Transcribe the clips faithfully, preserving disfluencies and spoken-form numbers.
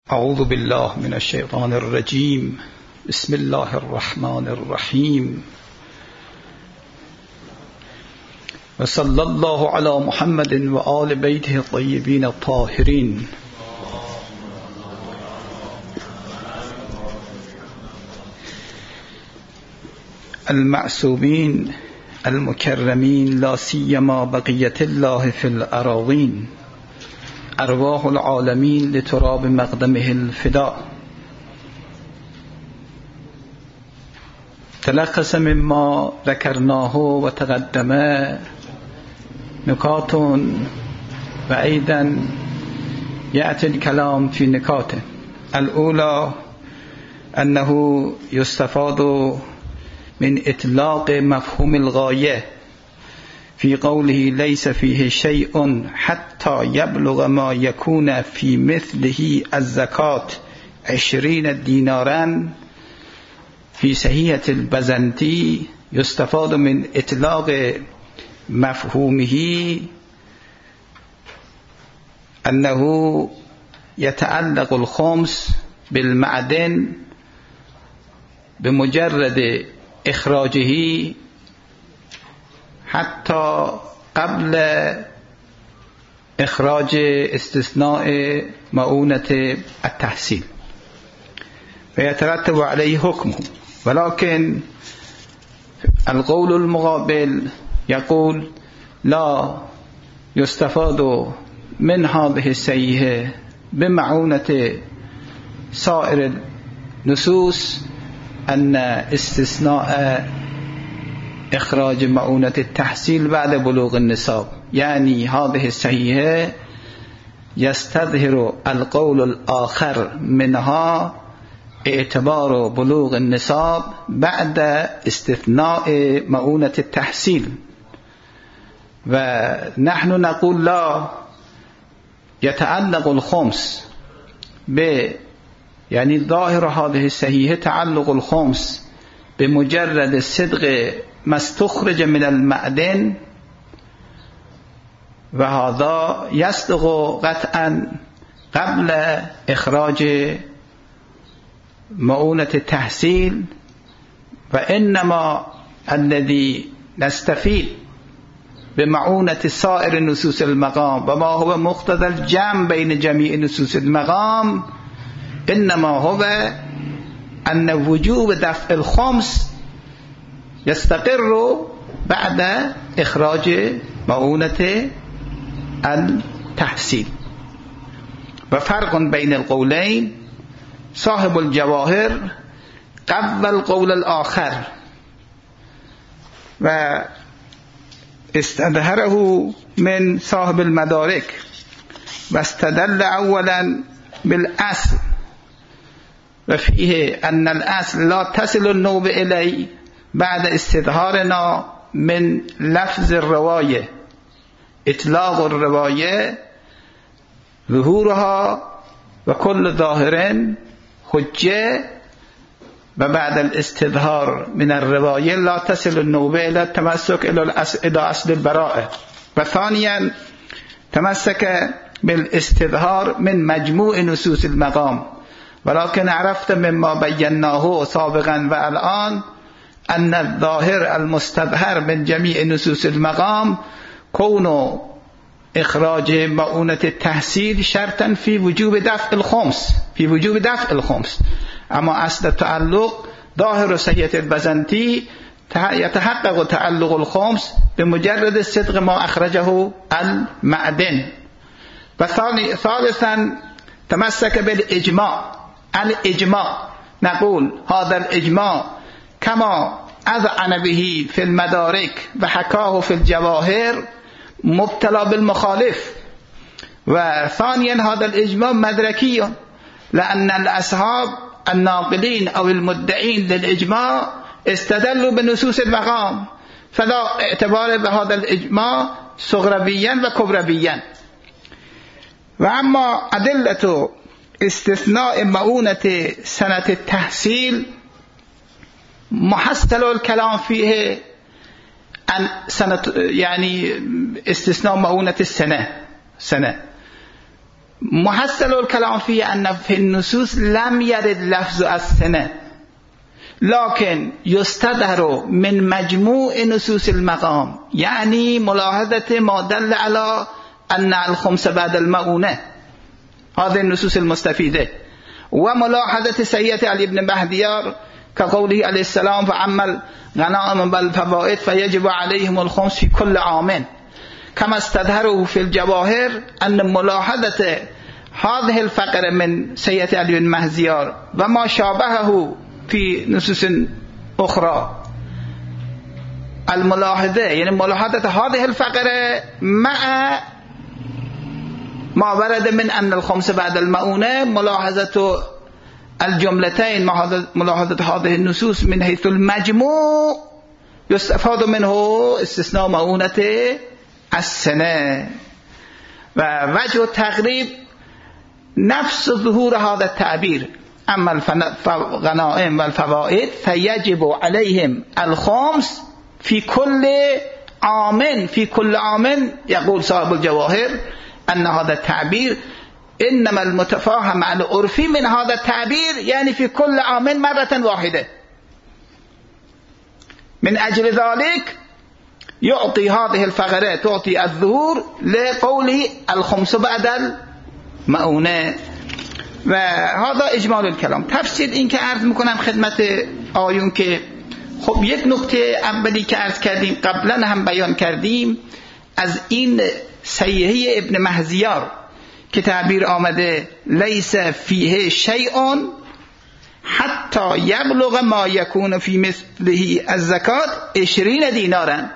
اعوذ بالله من الشیطان الرجیم. بسم الله الرحمن الرحیم. و صلی الله علی محمد و آل بیته الطیبین الطاهرین. المعصومین المکرمین لا سیما بقیت الله فی الاراضین. ارواح العالمین لتراب مقدمه الفداء. تلخص مما ذكرناه وتقدم نكات وأيضا يأتي الكلام في نكات. الأولى أنه يستفاد من إطلاق مفهوم الغاية في قوله ليس فيه شيء حتى يبلغ ما يكون في مثله الزكاة عشرين دينارا. في صحيحة البزنطي يستفاد من إطلاق مفهومه أنه يتعلق الخمس بالمعدن بمجرد إخراجه حتى قبل إخراج استثناء مؤونة التحصيل فيترتب عليه حكمه. ولكن القول المقابل يقول لا يستفاد من هذه الصحيحة بمعونة سائر النصوص أن استثناء إخراج مؤونة التحصيل بعد بلوغ النصاب، يعني هذه الصحيحة يستظهر القول الآخر منها اعتبار بلوغ النصاب بعد استثناء مؤونة التحصيل. ونحن نقول لا يتعلق الخمس ب يعني ظاهر هذه الصحيحة تعلق الخمس بمجرد صدق ما استخرج من المعدن، وهذا يصدق قطعا قبل إخراج مؤونة التحصيل. وإنما الذي نستفيد بمعونة سائر نصوص المقام وما هو مقتضى الجمع بين جميع نصوص المقام إنما هو أن وجوب دفع الخمس يستقر بعد إخراج مؤونة التحصيل. وفرق بين القولين صاحب الجواهر قبل القول الآخر واستظهره من صاحب المدارك، واستدل أولا بالأصل وفيه أن الأصل لا تصل النوبة إليه بعد استظهارنا من لفظ الرواية إطلاق الرواية ظهورها وكل ظاهر حجة، وبعد الاستظهار من الرواية لا تصل النوبة إلى التمسك إلى أصل البراءة. وثانيا تمسك بالاستظهار من مجموع نصوص المقام. ولكن عرفت مما بيناه سابقا والآن أن الظاهر المستظهر من جميع نصوص المقام كون إخراج مؤونة التحصيل شرطا في وجوب دفع الخمس في وجوب دفع الخمس. أما أصل التعلق ظاهر صحيحة البزنطي يتحقق تعلق الخمس بمجرد الصدق ما أخرجه المعدن. وثالثا تمسك بالإجماع. الإجماع نقول هذا الإجماع كما أذعن به في المدارك وحكاه في الجواهر مبتلى بالمخالف. وثانيا هذا الإجماع مدركي، لأن الأصحاب الناقلين أو المدعين للإجماع استدلوا بنصوص المقام، فلا اعتبار بهذا الإجماع صغربيا وكبربيا. وأما أدلة استثناء مؤونة سنة التحصيل محصل الكلام فيه عن سنة يعني استثناء مؤونة السنة سنة محصل الكلام فيه أن في النصوص لم يرد لفظ السنة، لكن يستدهر من مجموع نصوص المقام، يعني ملاحظة ما دل على أن الخمس بعد المؤونة، هذه النصوص المستفيدة، وملاحظة سيئة علي بن مهديار كقوله عليه السلام فعمل غنائم بالفوائد فيجب عليهم الخمس في كل عام، كما استدهره في الجواهر أن ملاحظة هذه الفقرة من سيئة علي بن مهديار وما شابهه في نصوص أخرى، الملاحظة يعني ملاحظة هذه الفقرة مع ما ورد من أن الخمس بعد المؤونة، ملاحظة الجملتين ملاحظة هذه النصوص من حيث المجموع يستفاد منه استثناء مؤونة السنة. ووجه التقريب نفس ظهور هذا التعبير، أما الغنائم والفوائد فيجب عليهم الخمس في كل عام، في كل عام يقول صاحب الجواهر أن هذا التعبير إنما المتفاهم على العرفي من هذا التعبير يعني في كل عام مرة واحدة، من أجل ذلك يعطي هذه الفقرة تعطي الظهور لقوله الخمس بعد المؤونة. وهذا إجمال الكلام. تفسير این که عرض میکنم خدمت آیون که خب یک نکته اولی که عرض کردیم قبلا هم بیان کردیم از این صحیحه ابن مهزیار که تعبیر آمده لیس فیه شیء حتی یبلغ ما یکون فی مثله الزکات عشرین دینارن.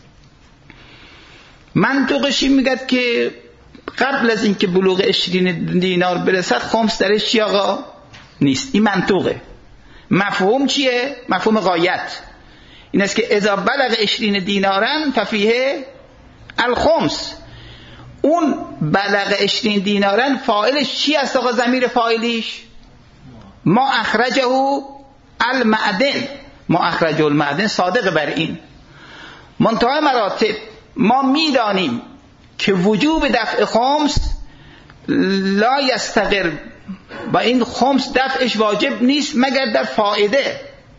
منطقشی میگد که قبل از اینکه بلوغ عشرین دینار برسد خمس درش چی آقا؟ نیست. این منطقه. مفهوم چیه؟ مفهوم غایت این است که اذا بلغ عشرین دینارن ففیه الخمس. اون بلغ عشرین دینارن فاعلش چی است آقا؟ ضمیر فاعلیش ما اخرجه المعدن، ما اخرجه المعدن صادق بر این. منتهای مراتب ما میدانیم که وجوب دفع خمس لا یستقر، با این خمس دفعش واجب نیست مگر در فائده.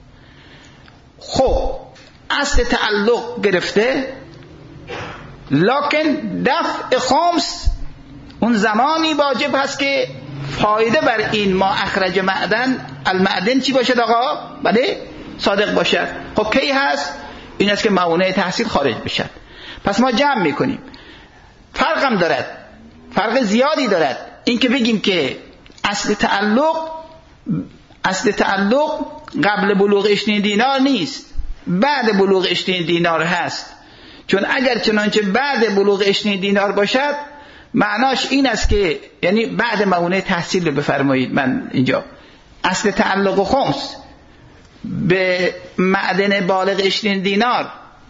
خب اصل تعلق گرفته، لکن دفع خمس اون زمانی واجب هست که فایده بر این ما اخرج معدن المعدن چی باشد آقا؟ بله صادق باشد. خب کی هست؟ این است که موانع تحصیل خارج بشد. پس ما جمع میکنیم. فرق هم دارد، فرق زیادی دارد این که بگیم که اصل تعلق اصل تعلق قبل بلوغ عشرین دینار نیست، بعد بلوغ عشرین دینار هست. چون اگر چنانچه بعد بلوغ عشرین دینار باشد معناش این است که یعنی بعد موانع تحصیل بفرمایید. من اینجا اصل تعلق خمس به معدن بالغ عشرین دینار،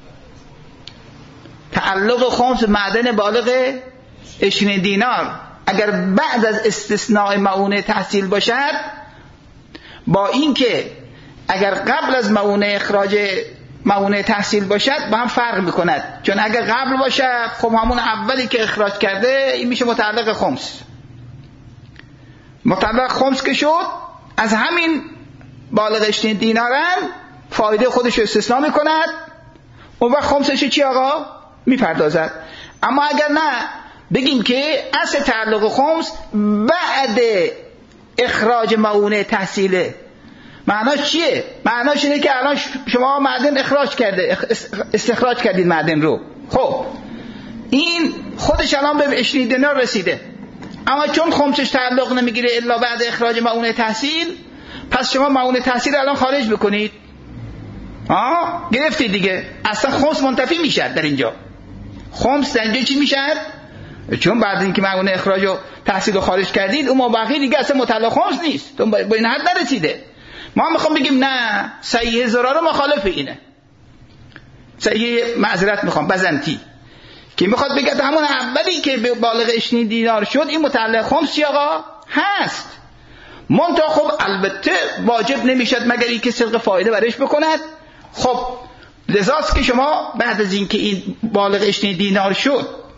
تعلق خمس معدن بالغ عشرین دینار اگر بعد از استثناء موانع تحصیل باشد، با اینکه اگر قبل از موانع اخراج موانع تحصیل باشد با هم فرق میکند. چون اگر قبل باشد خب همون اولی که اخراج کرده این میشه متعلق خمس. متعلق خمس که شد از همین بالغ عشرین دینارن فایده خودش رو استثناء میکند، اون وقت خمسش چی آقا؟ میپردازد. اما اگر نه بگیم که اصل تعلق خمس بعد اخراج موانع تحصیله، معناش چیه؟ معناش اینه که الان شما معدن اخراج کرده استخراج کردید معدن رو، خب این خودش الان به عشرین دینار رسیده، اما چون خمسش تعلق نمیگیره الا بعد اخراج موانع تحصیل، پس شما موانع تحصیل الان خارج بکنید. آه گرفتید دیگه، اصلا خمس منتفی میشد در اینجا. خمس در اینجا چی میشد؟ چون بعد اینکه موانع اخراج و تحصیل رو خارج کردید اون مابقی دیگه اصلا متعلق خمس نیست، تو با این حد نرسیده. ما میخوام بگیم نه، صحیح زراره مخالف اینه. صحیح معذرت میخوام بزنتی که میخواد بگه همون اولی که به بالغ عشرین دینار شد این متعلق خمس چی آقا؟ هست. منتها خب البته واجب نمیشد مگر اینکه صدق فایده برش بکند. خب لذاست که شما بعد از اینکه این بالغ عشرین دینار شد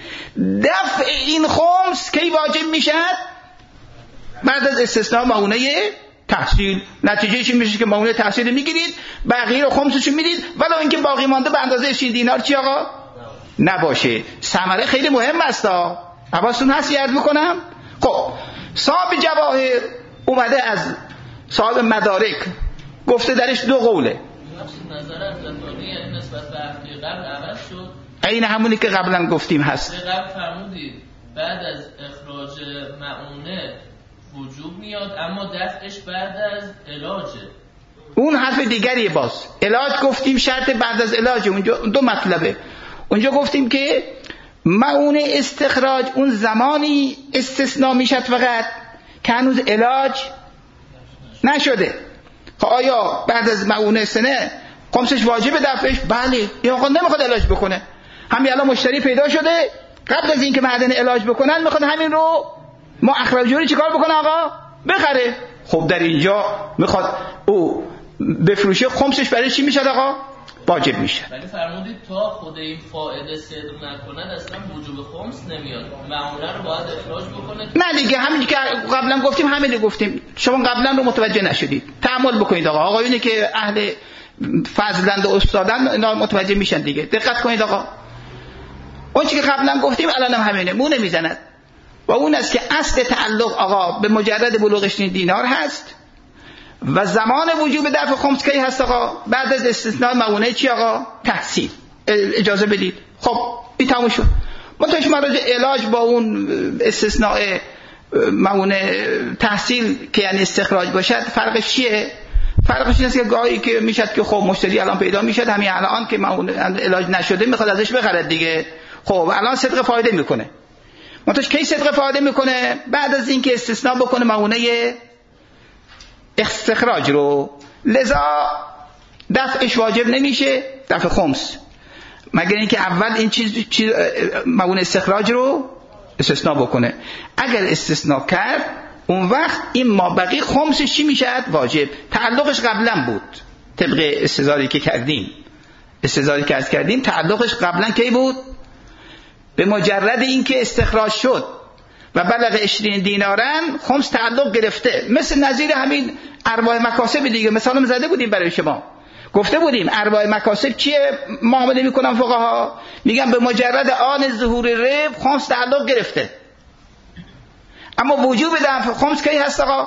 دفع این خمس کی واجب میشد؟ بعد از استثناء معونه تحصیل. نتیجه چی میشه که معونه تحصیل میگیرید، بقیه رو خمسش میدید، ولو اینکه باقی مانده به اندازه عشرین دینار چی آقا نباشه. ثمره خیلی مهم است. حواستون هست یاد میکنم. خب صاحب جواهر اومده از صاحب مدارک گفته درش دو قوله. نظر از لطانی نسبت به هفته قبل عوض شد. این همونی که قبلا گفتیم هست. قبل فرمودید بعد از اخراج معونه وجوب میاد، اما دفعش بعد از علاجه. اون حرف دیگریه. باز علاج گفتیم شرط بعد از علاج. اونجا دو مطلبه. اونجا گفتیم که معونه استخراج اون زمانی استثناء میشد فقط که هنوز علاج نشده. خب آیا بعد از معونه سنه خمسش واجب دفعش؟ بله. یا آقا نمیخواد علاج بکنه، همین الان مشتری پیدا شده، قبل از اینکه معدن علاج بکنن میخواد همین رو ما اخراجوری چیکار بکنه آقا؟ بخره. خب در اینجا میخواد او بفروشه، خمسش برای چی میشه آقا؟ واجب میشه. ولی فرمودید تا خود این فائده صدق نکند اصلا وجوب خمس نمیاد، معونه رو باید اخراج بکنه. نه دیگه، همین که قبلا گفتیم همین گفتیم. شما قبلا رو متوجه نشدید. تأمل بکنید آقا. آقایونی که اهل فضلند و استادن اینا متوجه میشن دیگه. دقت کنید آقا. اون چیزی که قبلا گفتیم الان هم همینه، مو نمیزند. و اون است که اصل تعلق آقا به مجرد بلوغ عشرین دینار هست و زمان وجوب دفع خمس کی هست آقا؟ بعد از استثناء معونه چی آقا؟ تحصیل. اجازه بدید. خب این تموم شد. منتهش مراجع علاج با اون استثناء معونه تحصیل که یعنی استخراج باشد فرقش چیه؟ فرقش این است که گاهی که میشد که خب مشتری الان پیدا میشد، همین الان که معونه علاج نشده میخواد ازش بخرد دیگه. خب الان صدق فایده میکنه. منتهش کی صدق فایده میکنه؟ بعد از اینکه استثناء بکنه معونه استخراج رو. لذا دفعش واجب نمیشه، دفع خمس، مگر اینکه اول این چیز, چیز معونه استخراج رو استثناء بکنه. اگر استثناء کرد اون وقت این مابقی خمسش چی میشد؟ واجب. تعلقش قبلا بود طبق استظهاری که کردیم. استظهاری که کردیم تعلقش قبلا کی بود؟ به مجرد اینکه استخراج شد و بلغ عشرین دینارن خمس تعلق گرفته. مثل نظیر همین ارباح مکاسب دیگه، مثال زده بودیم برای شما. گفته بودیم ارباح مکاسب چیه معامله میکنن فقها؟ میگن به مجرد آن ظهور ربح خمس تعلق گرفته. اما وجوب دفع خمس کی هست آقا؟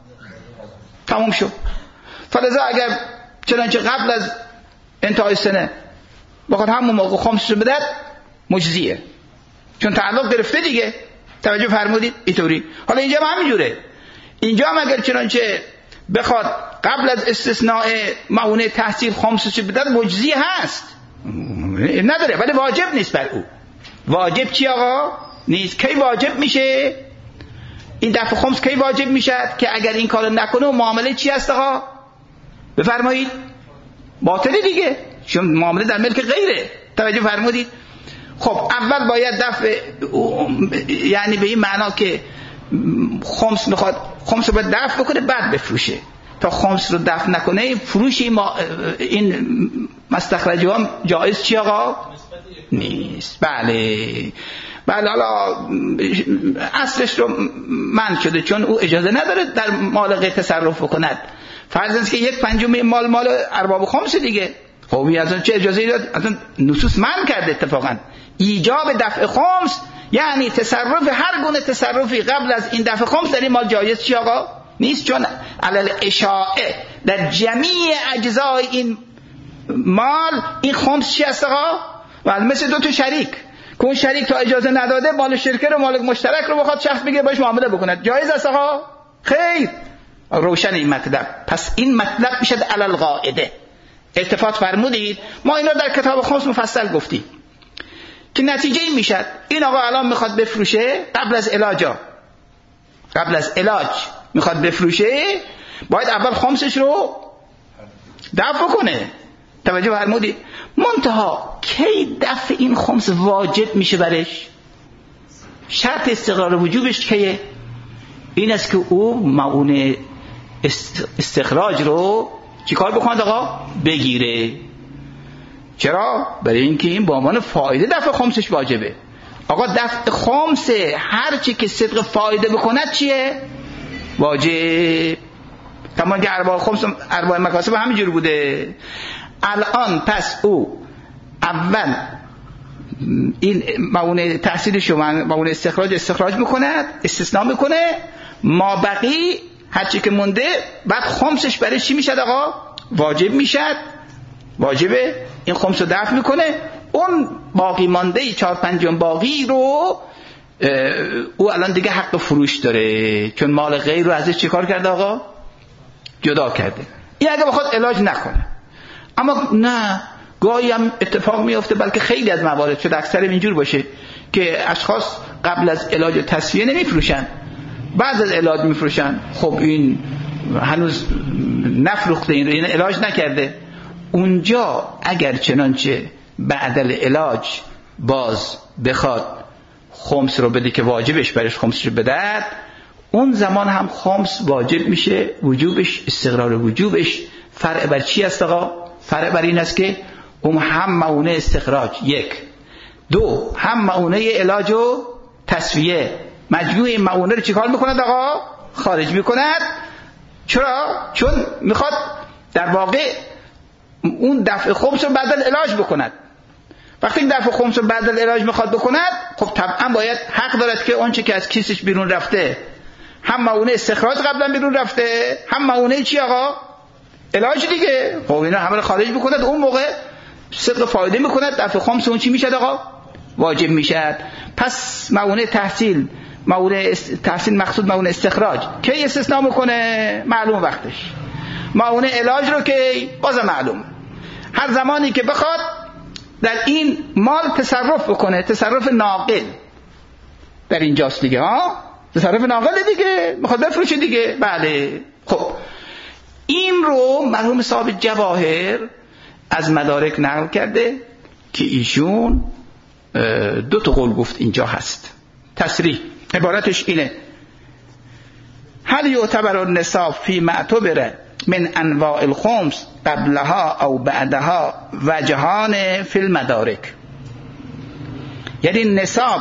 تموم شد. فلذا اگر چنانچه قبل از انتهای سنه بخواد همون موقع خمسش رو بدد مجزیه، چون تعلق گرفته دیگه. توجه فرمودید؟ اینطوری. حالا اینجا هم همینجوره. اینجا هم اگر چنانچه بخواد قبل از استثناء معونه تحصیل خمسش بدد مجزی هست، نداره، ولی واجب نیست بر او. واجب چی آقا؟ نیست. کی واجب میشه؟ این دفع خمس کی واجب میشد؟ که اگر این کارو نکنه و معامله چی هست آقا؟ بفرمایید باطله دیگه، چون معامله در ملک غیره. توجه فرمودید؟ خب اول باید دفع، یعنی به این معنا که خمس میخواد خمس رو باید دفع بکنه بعد بفروشه. تا خمس رو دفع نکنه فروش این مستخرجه هم جایز چی آقا؟ نیست. بله بله. حالا اصلش رو منع شده چون او اجازه نداره در مال غیر تصرف بکند. فرض است که یک پنجم مال مال ارباب خمس دیگه. خب این اصلا چه اجازه داد؟ اصلا نصوص منع کرده. اتفاقا ایجاب دفع خمس یعنی تصرف هر گونه تصرفی قبل از این دفع خمس در این مال جایز چی آقا؟ نیست، چون علل اشاعه در جمیع اجزای این مال این خمس چی است آقا؟ و مثل دو تا شریک که اون شریک تا اجازه نداده مال شرکه رو مال مشترک رو بخواد شخص بگه باش معامله بکند، جایز است آقا؟ خیر. روشن این مطلب. پس این مطلب میشه علل قاعده. التفات فرمودید؟ ما اینا در کتاب خمس مفصل گفتیم که نتیجه این میشد این آقا الان میخواد بفروشه قبل از علاجا، قبل از علاج میخواد بفروشه، باید اول خمسش رو دفع کنه. توجه فرمودید؟ منتها کی دفع این خمس واجب میشه برش؟ شرط استقرار وجوبش کیه؟ این است که او معونه استخراج رو چیکار بکنه آقا؟ بگیره. چرا؟ برای اینکه این با عنوان فایده دفع خمسش واجبه. آقا دفع خمس هر چی که صدق فایده بکند چیه؟ واجب. تمام که ارباع خمس ارباع مکاسب همینجور بوده. الان پس او اول این معونه تحصیل شما معونه استخراج استخراج میکند، استثناء میکنه، ما بقی هرچی که مونده بعد خمسش برای چی میشد آقا؟ واجب میشد. واجبه. این خمس رو دفع میکنه، اون باقی مانده چهار پنجم باقی رو او الان دیگه حق فروش داره، چون مال غیر رو ازش چه کار کرده آقا؟ جدا کرده. این اگه بخواد علاج نکنه. اما نه، گاهی هم اتفاق میفته، بلکه خیلی از موارد شده اکثر اینجور باشه که اشخاص قبل از علاج و تصفیه نمیفروشن، بعد از علاج میفروشن. خب این هنوز نفروخته، این رو این علاج نکرده. اونجا اگر چنانچه بعد العلاج باز بخواد خمس رو بده که واجبش برش خمسش بدهد، اون زمان هم خمس واجب میشه. وجوبش، استقرار وجوبش فرع بر چی است آقا؟ فرع بر این است که اون هم معونه استخراج یک، دو هم معونه علاج و تصفیه، مجموع این معونه رو چیکار میکند آقا؟ خارج میکند. چرا؟ چون میخواد در واقع اون دفع خمس رو بعد العلاج بکند. وقتی این دفع خمس رو بعد العلاج میخواد بکند، خب طبعا باید حق دارد که اون چه که از کیسش بیرون رفته، هم معونه استخراج قبلا بیرون رفته، هم معونه چی آقا؟ علاج دیگه. خب اینا همه رو خارج بکند، اون موقع صدق فایده میکند، دفع خمس اون چی میشد آقا؟ واجب میشد. پس معونه تحصیل، معونه تحصیل مقصود معونه استخراج کی استثناء میکنه؟ معلوم وقتش. معونه علاج رو که باز معلوم، هر زمانی که بخواد در این مال تصرف بکنه، تصرف ناقل در اینجاست دیگه ها، تصرف ناقل دیگه، میخواد بفروشه دیگه. بله. خب این رو مرحوم صاحب جواهر از مدارک نقل کرده که ایشون دو تا قول گفت اینجا هست. تصریح عبارتش اینه: هل یعتبر النصاب فی معتبر من انواع الخمس قبلها او بعدها وجهان فی المدارک. یعنی نصاب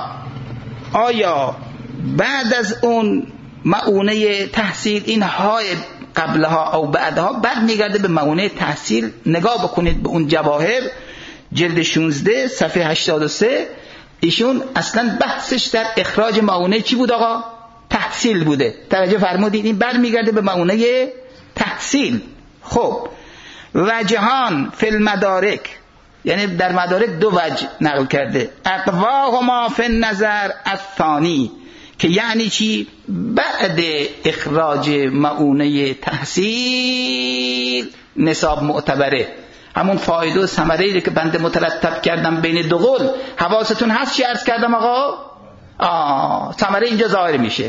آیا بعد از اون معونه تحصیل این های قبلها او بعدها بعد میگرده به معونه تحصیل؟ نگاه بکنید به اون جواهر جلد شانزده صفحه هشتاد و سه. ایشون اصلا بحثش در اخراج معونه چی بود آقا؟ تحصیل بوده. توجه فرمودید؟ این بعد میگرده به معونه تحصیل. خب وجهان فی المدارک، یعنی در مدارک دو وجه نقل کرده. اقواهما فی النظر الثانی، که یعنی چی؟ بعد اخراج معونه تحصیل نصاب معتبره، همون فایده و ثمره‌ای که بنده مترتب کردم بین دو قول. حواستون هست چی عرض کردم آقا؟ آه ثمره اینجا ظاهر میشه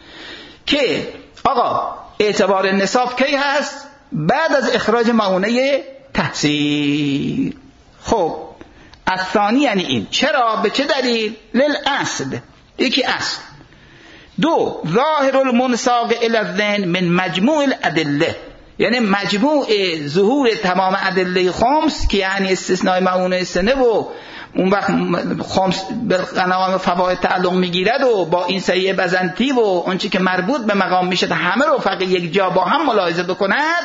که آقا اعتبار نصاب کی هست؟ بعد از اخراج معونه تحصیل. خب الثانی یعنی این. چرا؟ به چه دلیل؟ للاصل، یکی اصل. دو ظاهر المنساق الی الذهن من مجموع الادله، یعنی مجموع ظهور تمام ادله خمس که یعنی استثناء معونه سنه و اون وقت خمس به قنوام فواید تعلق میگیرد و با این سیه بزنتی و اون چی که مربوط به مقام میشه همه رو فقط یک جا با هم ملاحظه بکند.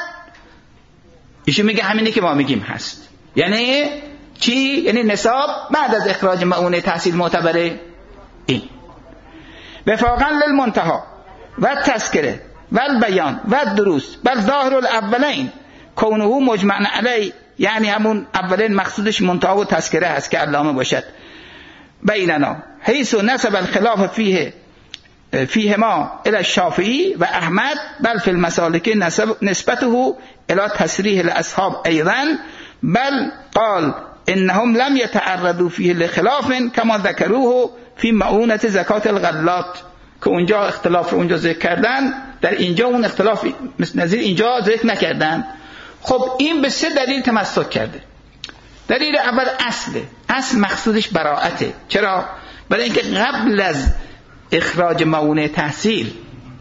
ایشون میگه همینه که ما میگیم هست. یعنی چی؟ یعنی نصاب بعد از اخراج معونه تحصیل معتبره. این وفاقا للمنتها و تذکره و البیان و دروس بل ظاهر الاولین کونه مجمع علی، یعنی همون اولین مقصودش منتها و تذکره هست که علامه باشد. بیننا حیث نسب الخلاف فیه فیه ما الى الشافعی و احمد بل فی المسالک نسبته الى تصریح الاصحاب ایضا بل قال انهم لم يتعرضوا فيه لخلاف كما ذكروه في معونه زکات الغلات، که اونجا اختلاف رو اونجا ذکر کردن، در اینجا اون اختلاف مثل نظیر اینجا ذکر نکردن. خب این به سه دلیل تمسک کرده. دلیل اول اصله. اصل مقصودش براءته. چرا؟ برای اینکه قبل از اخراج معونه تحصیل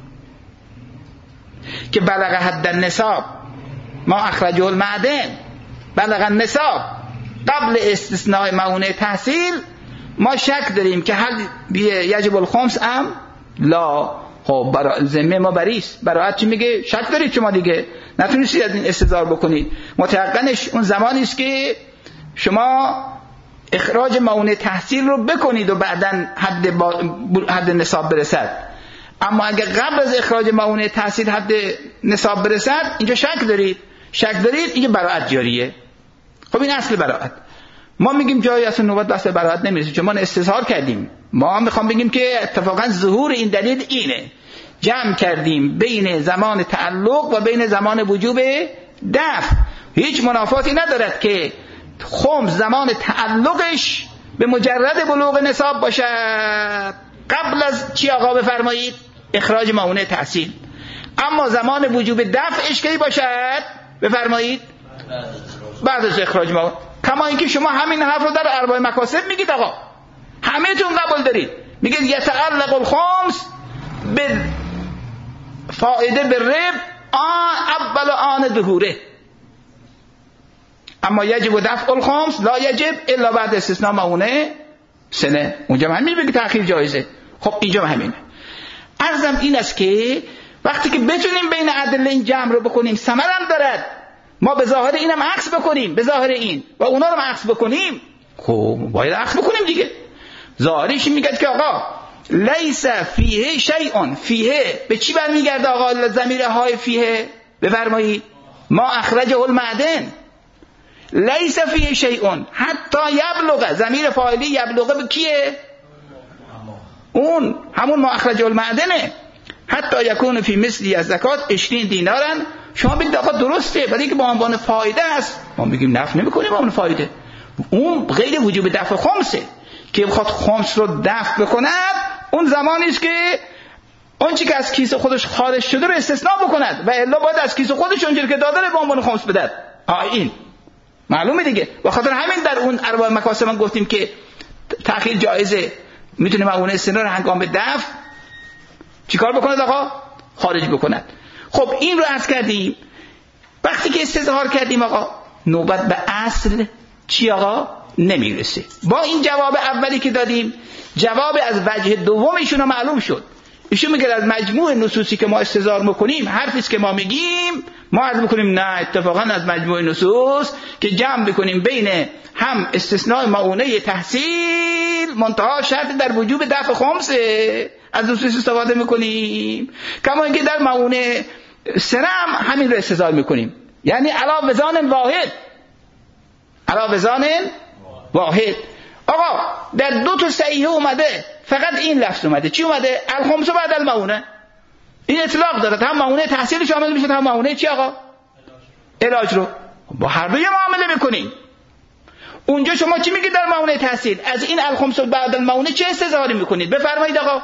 که بلغ حد النصاب ما اخرجه المعدن، بلغ النصاب قبل استثناء معونه تحصیل، ما شک داریم که هل یجب الخمس ام لا، خب برای ذمه ما بریست. براءت چی میگه؟ شک دارید شما دیگه، نتونستید از این استدلال بکنید. متيقنش اون زمانی است که شما اخراج موانع تحصیل رو بکنید و بعداً حد با... حد نصاب برسد. اما اگر قبل از اخراج موانع تحصیل حد نصاب برسد، اینجا شک دارید شک دارید اینجا براءت جاریه. خب این اصل براءت. ما میگیم جایی اصلا نوبت بحث براءت نمیرسه چون ما استظهار کردیم. ما هم میخوام بگیم که اتفاقا ظهور این دلیل اینه، جمع کردیم بین زمان تعلق و بین زمان وجوب دفع. هیچ منافاتی ندارد که خمس زمان تعلقش به مجرد بلوغ نصاب باشد، قبل از چی آقا بفرمایید؟ اخراج موانع تحصیل. اما زمان وجوب دفعش کی باشد؟ بفرمایید بعد از اخراج موانع. کما اینکه شما همین حرف رو در ارباع مکاسب میگید آقا، همه تون قبول دارید، میگید یتعلق الخمس به فائده به رب آن اول آن ظهوره، اما یجب دفع الخمس لا یجب الا بعد استثناء موانع سنه. اونجا همین میگه تأخیر جایزه. خب اینجا همینه. عرضم این است که وقتی که بتونیم بین ادله این جمع رو بکنیم ثمر هم دارد، ما به ظاهر اینم عکس بکنیم، به ظاهر این و اونا رو عکس بکنیم، خب باید عکس بکنیم دیگه. ظاهرش میگه که آقا لیس فیه شیء، فیه به چی برمیگرده آقا؟ ضمیر های فیه بفرمایید ما اخرجه المعدن. لیس فیه شیء حتی یبلغ، ضمیر فاعلی یبلغ به کیه؟ اون همون ما اخرجه المعدنه. حتی یکون فی مثلی از زکات عشرین دینارن. شما بگید آقا درسته ولی که با عنوان فایده است، ما میگیم نفع نمی‌کنیم با عنوان فایده. اون غیر وجوب دفع خمسه که بخواد خمس رو دفع بکند، اون زمانی است که اون چی که از کیسه خودش خارج شده رو استثناء بکند و الا باید از کیسه خودش اونجوری که داده رو به عنوان خمس بدهد. آ این معلومه دیگه. و خاطر همین در اون ارباع مکاسب من گفتیم که تأخیر جایزه، میتونه موانع سنه رو هنگام دفع چیکار بکند آقا؟ خارج بکند. خب این رو عرض کردیم. وقتی که استظهار کردیم آقا نوبت به اصل چی آقا؟ نمیرسه. با این جواب اولی که دادیم جواب از وجه دومیشون معلوم شد. ایشون میگه از مجموع نصوصی که ما استظهار میکنیم، حرفی که ما میگیم ما عرض میکنیم نه، اتفاقا از مجموع نصوص که جمع بکنیم بین هم استثناء موانع تحصیل منتها شرط در وجوب دفع خمسه از نصوص استفاده میکنیم، کما اینکه در موانع سنه هم همین رو استظهار میکنیم. یعنی علی وزان واحد، علی وزان واحد. آقا در دو تا صحیحه اومده فقط این لفظ اومده. چی اومده؟ الخمس بعد الموانع. این اطلاق داره، هم موانع تحصیل شامل میشه هم موانع چی آقا؟ علاج رو با هر دوی معامله میکنیم. اونجا شما چی میگید در موانع تحصیل؟ از این الخمس بعد الموانع چه استظهاری میکنید؟ بفرمایید آقا.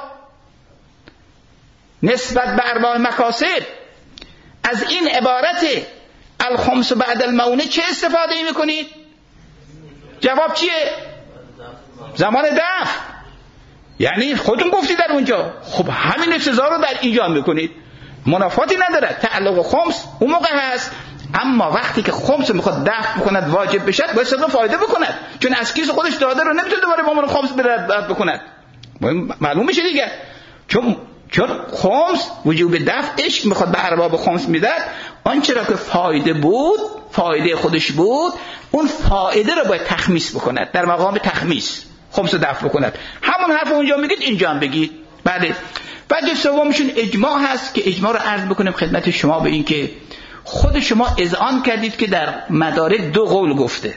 نسبت به ارباع مکاسب از این عبارت الخمس بعد الموانع چه استفاده میکنید؟ جواب چیه؟ زمان دفع. یعنی خودتون گفتید در اونجا، خب همین استظهار رو در اینجا میکنید، منافاتی نداره. تعلق خمس اون موقع هست، اما وقتی که خمس میخواد دفع بکند واجب بشد باید صدق فایده بکند، چون از کیس خودش داده رو نمیتونه دوباره با من خمس برد بکند. معلوم میشه دیگه، چون چون خمس وجوب دفعش میخواد به ارباب خمس میداد، آنچه را که فایده بود، فایده خودش بود، اون فایده رو باید تخمیس بکند، در مقام تخمیس خمس رو دفع بکند. همون حرف اونجا میگید اینجا هم بگید. بله. وجه سومشون اجماع هست که اجماع رو عرض بکنیم خدمت شما به این که خود شما اذعان کردید که در مدارک دو قول گفته،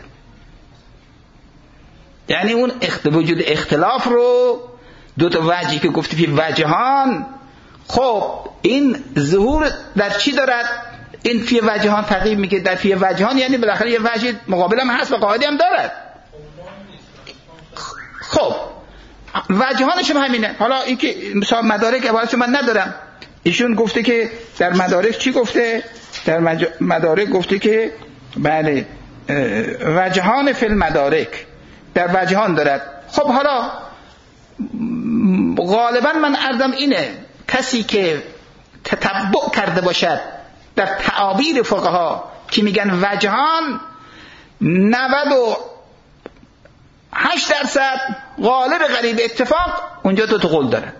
یعنی اون وجود اختلاف رو دو تا وجهی که گفتی فی وجهان. خب این ظهور در چی دارد؟ این فی وجهان تقریب میگه در فی وجهان یعنی بالاخره یه وجه مقابل هم هست و قاعده هم دارد. خب وجهانش هم همینه. حالا این که مثلا مدارک عبارتش من ندارم، ایشون گفته که در مدارک چی گفته؟ در مج... مدارک گفته که بله وجهان فی المدارک، در وجهان دارد. خب حالا غالبا من عرضم اینه، کسی که تتبع کرده باشد در تعابیر فقها که میگن وجهان، نود و هشت درصد غالب غریب اتفاق اونجا دو تا قول دارد.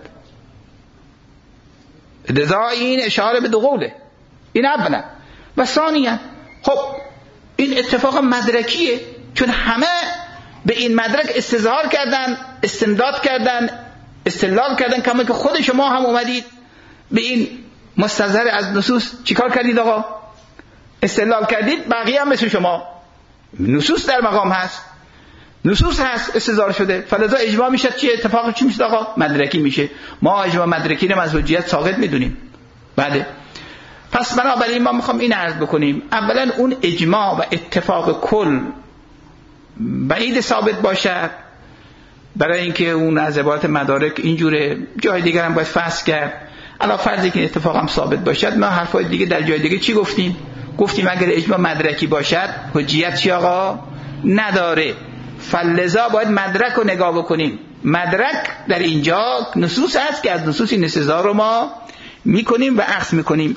لذا این اشاره به دو قوله. این اولا. و ثانیا خب این اتفاق مدرکیه، چون همه به این مدرک استظهار کردن، استمداد کردن، استدلال کردن، کما که خود شما هم اومدید به این مستظهر از نصوص چیکار کردید آقا؟ استدلال کردید. بقیه هم مثل شما نصوص در مقام هست، نصوص هست استظهار شده، فلذا اجماع میشه. چه اتفاقی چی میشه آقا؟ مدرکی میشه. ما اجماع مدرکی رو از حجیت ساقط میدونیم. بله. پس بنابراین ما میخوام این عرض بکنیم، اولا اون اجماع و اتفاق کل بعید ثابت باشد، برای اینکه اون از عبارت مدارک اینجوره، جای دیگر هم باید فصل کرد. علا فرضی که اتفاق هم ثابت باشد، ما حرفای دیگه در جای دیگه چی گفتیم؟ گفتیم اگر اجماع مدرکی باشد حجیت چی آقا؟ نداره. فلذا باید مدرک رو نگاه بکنیم. مدرک در اینجا نصوص هست که از نصوص این استظهار رو ما میکنیم و اخذ میکنیم.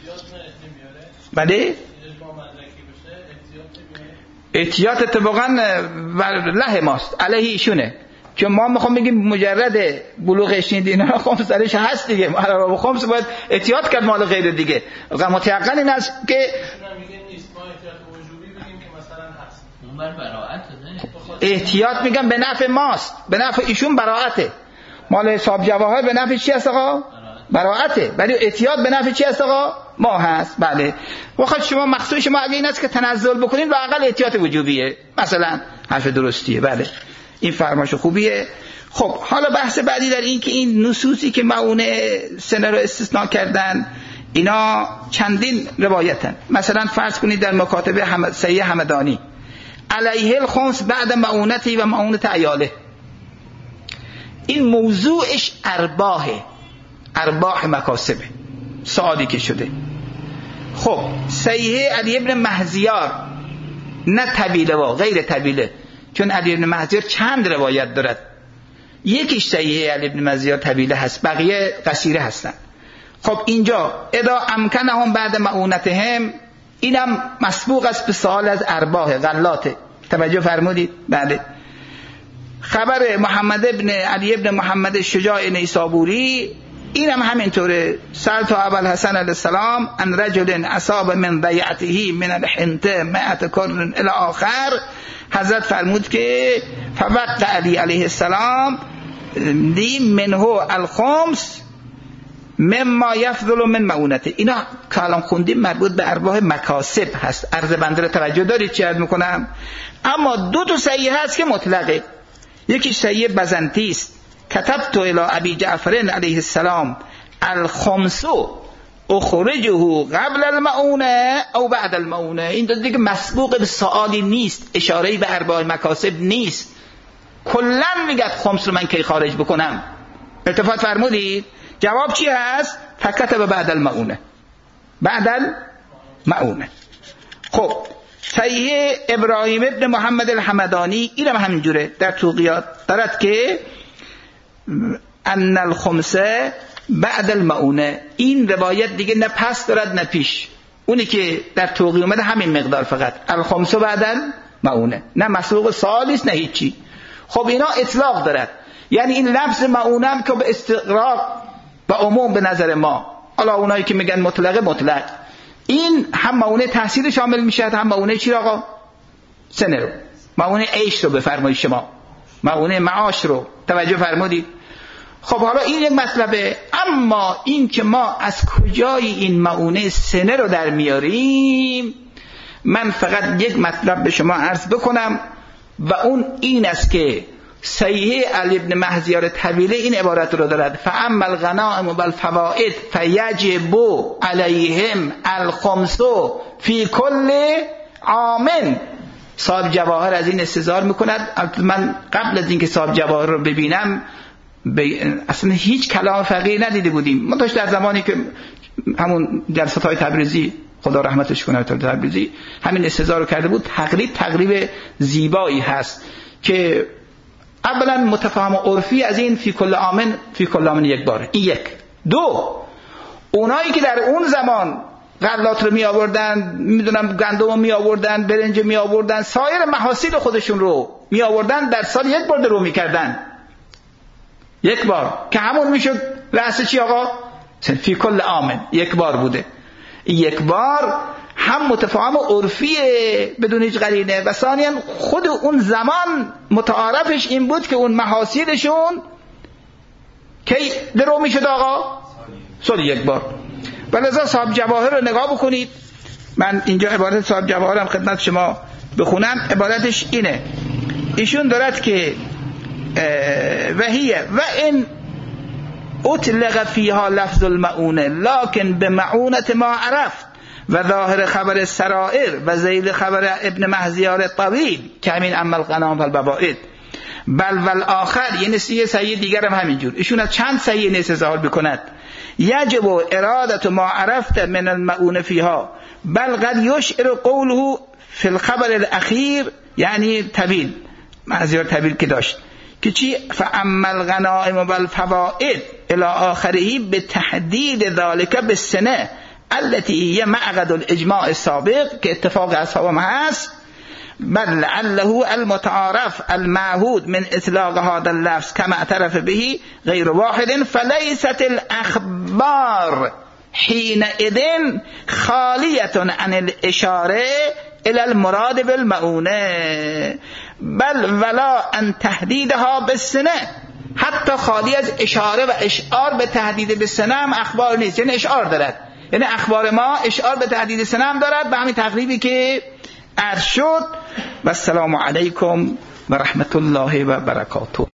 بله؟ احتیاط اتفاقا له ماست، علیه ایشونه، چون ما میخوام بگیم مجرد بلوغ عشرین دینار خمس درش هست دیگه، ما خمس باید احتیاط کرد مال غیر دیگه. متيقن این است که احتیاط میگم به نفع ماست، به نفع ایشون براءته. مال حساب جواهر به نفع چی است آقا؟ براءته. ولی احتیاط به نفع چی است آقا؟ ما هست. بله. وقت شما مقصود شما اگه این است که تنزل بکنید، واقعا احتیاط وجوبیه، مثلا حرف درستیه. بله این فرمایش خوبیه. خب حالا بحث بعدی در این که این نصوصی که معونه سنه رو استثناء کردن اینا چندین روایتن. مثلا فرض کنید در مکاتب حمد سیه حمدانی علیه الخمس بعد معونتی و معونت عیاله، این موضوعش ارباحه، ارباح مکاسبه، سعادی که شده. خب سیه علی ابن مهزیار، نه طویله و غیر طویله، چون علی ابن مهزیار چند روایت دارد، یکیش سیه علی ابن مهزیار طویله هست، بقیه قصیره هستن. خب اینجا اذا امکنهم بعد معونتهم، اینم مسبوق است به سوال از ارباح غلاته. توجه فرمودید؟ بله. خبر محمد ابن علی ابن محمد شجاع نیسابوری اینم همینطوره. سألت ابا الحسن علیه السلام ان رجل اصاب من ضیعته من الحنطه مئة کر الی آخر. حضرت فرمود که فوقع علی علیه السلام لی منه الخمس مما یفضل من معونته. اینا کلام خوندیم مربوط به ارباح مکاسب هست. عرض بنده رو توجه دارید چی عرض میکنم؟ اما دو تا صحیح هست که مطلقه. یکی صحیح بزنطی است، کتبت الی ابی جعفر علیه السلام الخمس اخرجه قبل المعونه او بعد المعونه. این دو دیگه مسبوق به سوالی نیست، اشاره‌ای به ارباح مکاسب نیست. کلا میگه خمس رو من کی خارج بکنم. التفات فرمودید؟ جواب چی هست؟ فکتب بعد المعونه، بعد المعونه. خب صحیح ابراهیم ابن محمد الحمدانی اینم همینجوره در توقیات دارد که ان الخمسه بعد المعونه. این روایت دیگه نه پس دارد نه پیش، اونی که در توقی اومده همین مقدار فقط، الخمسه بعد المعونه، نه مسبوق سالیس نه هیچی. خب اینا اطلاق دارد، یعنی این لفظ معونه هم که به استقراق و عموم به نظر ما، حالا اونایی که میگن مطلقه مطلق، این هم معونه تحصیل شامل میشه، هم معونه چی آقا؟ سنه رو، معونه عیش رو بفرمایید شما، معونه معاش رو. توجه فرمودید؟ خب حالا این یک مطلبه. اما این که ما از کجای این معونه سنه رو در میاریم، من فقط یک مطلب به شما عرض بکنم و اون این است که صحیح علی ابن مهزیار طویله این عبارت رو دارد: فاما الغنائم والفوائد فیجب علیهم الخمس فی کل عام. صاحب جواهر از این استظهار میکند. من قبل از اینکه صاحب جواهر رو ببینم ب... اصلا هیچ کلام فقیه ندیده بودیم. ما داشت در زمانی که همون جلسات های تبریزی، خدا رحمتش کنه، تبریزی همین استظهار رو کرده بود، تقریب تقریب زیبایی هست که اولا متفاهم و عرفی از این فی کل آمن فی کل آمن یک باره. این یک. دو، اونایی که در اون زمان غلات رو می آوردن، میدونم گندم رو می آوردن، برنج می آوردن، سایر محاصیل خودشون رو می آوردن در سال یک بار درو میکردن، یک بار، که همون میشد رأس چی آقا؟ فی کل عام یک بار بوده. یک بار هم متفاهم و عرفیه بدون هیچ قرینه، و ثانیاً خود اون زمان متعارفش این بود که اون محاصیلشون کی درو میشد آقا؟ سال یک بار. ولذا صاحب جواهر رو نگاه بکنید، من اینجا عبارت صاحب جواهر هم خدمت شما بخونم. عبارتش اینه، ایشون دارد که وهیه و این اطلق فیها لفظ المعونه لکن به معونت ما عرفت و ظاهر خبر سرائر و ذیل خبر ابن مهزیار طویل که همین عمل غنام فالبوائد بل والآخر، یعنی سیه سیه دیگر هم همینجور. ایشون از چند سیه نیست ظاهر بکند. یجب ارادت ما عرفت من المعونه فیها بل قد یشعر قوله فی الخبر الاخیر، یعنی طویل مهزیار طویل که داشت که چی؟ فاما الغنائم والفوائد الی آخره به تحدید ذالک بالسنه التي هي معقد الاجماع السابق که اتفاق اصحاب هست، بل لعله المتعارف المعهود من اطلاق هذا اللفظ كما اعترف به غير واحد فليست الاخبار حينئذ خالية عن الاشاره الى المراد بالمعونه بل ولا ان تهدیدها بالسنه، حتی خالی از اشاره و اشعار به تهدید بالسنه هم اخبار نیست، یعنی اشعار دارد، یعنی اخبار ما اشعار به تهدید سنه هم دارد، به همین تقریبی که عرض شد. و السلام علیکم و رحمت الله و برکاته.